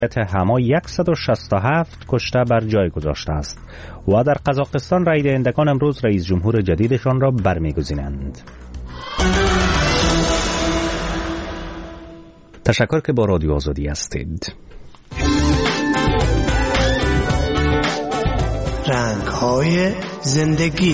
هما 167 کشته بر جای گذاشته است و در قزاقستان رای دهندگان امروز رئیس جمهور جدیدشان را برمیگزینند. تشکر که با رادیو آزادی هستید. رنگ‌های زندگی.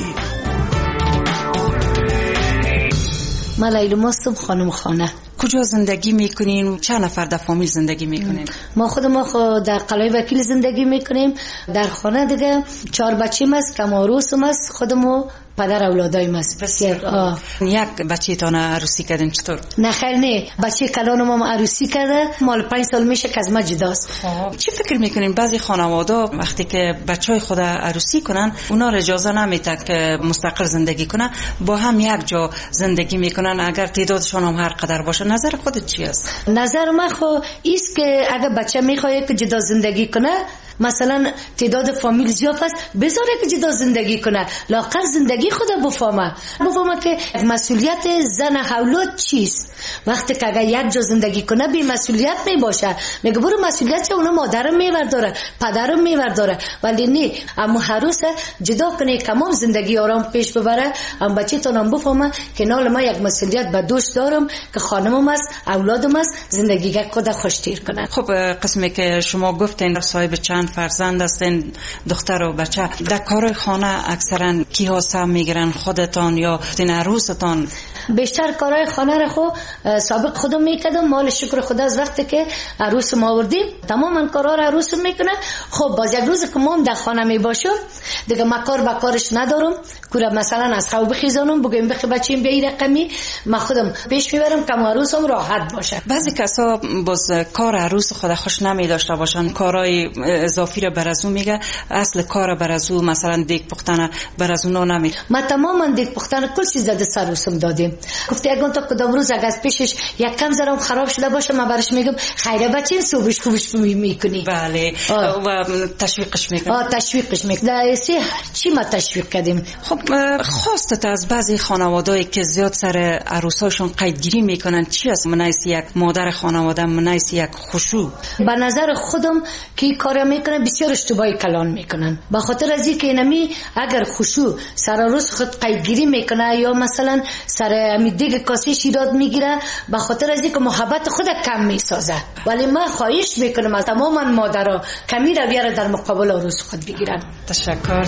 من لیلا ماستم، خانم خانه. کجا زندگی میکنین؟ چند نفر در فامیل زندگی میکنین؟ ما در قلعه وکیل زندگی میکنیم. در خانه دیگه 4 بچه‌م است، کماروسم است، خودمو پدر اولادایم است. بسیار. یک بچه تان عروسی کردین چطور؟ نه خیر نه، بچه کلانم هم عروسی کرده، مال 5 سال میشه که از ما جداست. چی فکر میکنین بعضی خانواده وقتی که بچهای خود عروسی کنن اونا را اجازه نمیده که مستقل زندگی کنن، با هم یک جا زندگی میکنن اگر تعدادشون هم هر قدر باشه؟ نظر خودت چی است؟ نظر من ایست که اگر بچه میخواد که جدا زندگی کنه، مثلا تعداد فامیل زیاد است، بذاره که جدا زندگی کنه، لااقل زندگی خود بفهمه که مسئولیت زن اولاد چیست. وقتی که اگر یک جا زندگی کنه بی مسئولیت می باشه، میگه برو مسئولیت اونو مادرم میبرداره، پدرم میبرداره، ولی نه، اما عروس جدا کنه تمام زندگی آرام پیش ببره، ام بچه تونم بفهمه که نال ما یک مسئولیت به دوش دارم که خانمم است، اولادم است، زندگی خود خوشتیر کنه. خب قسمی که شما گفتین صاحب چند فرزند هستین، دختر و بچه، در کار خانه اکثرا کی ها سهم میگیرن؟ خودتان یا تین عروستان؟ بیشتر کارهای خانه رو سابق خودم میکردم، مال شکر خدا از وقتی که عروس ما آوردیم تماما کارها رو عروس میکنه. خب باز یک روز که ما در خانه میباشم دیگه ما کار با کارش ندارم، کورا مثلا از خواب بخیزانم بگم بخی بچیم بیایی رقمی، ما خودم پیش میبرم که عروسم راحت باشه. بعضی کسا باز کار عروس خود خوش نمی داشته باشن، کارهای اضافی رو بر از اون میگه، اصل کار بر از اون مثلا دیگ پختن بر از اون نمی. ما تماما دیگ پختن کل چیز زده سر عروسم دادیم. گفت اگه تا کدام روز اگه از پیشش یک کم زرم خراب شده باشه ما برش میگم خیره بچین صبحش خوبش میکنی. بله. و تشویقش میکنی. تشویقش میکنی. چی ما تشویق کردیم. خب خواستت از بعضی خانواده‌ای که زیاد سر عروساشون قیدگیری میکنن چی است؟ منایس یک مادر خانواده، منایس یک خشوع. به نظر خودم که کارا میکنن بسیار اشتباهی کلان میکنن، به خاطر از اینکه نمی اگر خشوع سر عروس خود قیدگیری میکنه یا مثلا سر دیگه کاسه شیرات میگیره، به خاطر از اینکه محبت خود کم میسازه. ولی من خواهش میکنم از تمام مادرها کمی رویه را در مقابل عروس خود بگیرن. تشکر.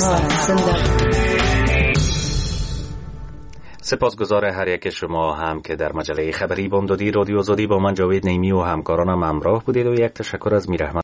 سپاسگزار هر یک شما هم که در مجله خبری بامدادی رادیو آزادی با من جاوید نیمی و همکارانم همراه بودید و یک تشکر از میرحمت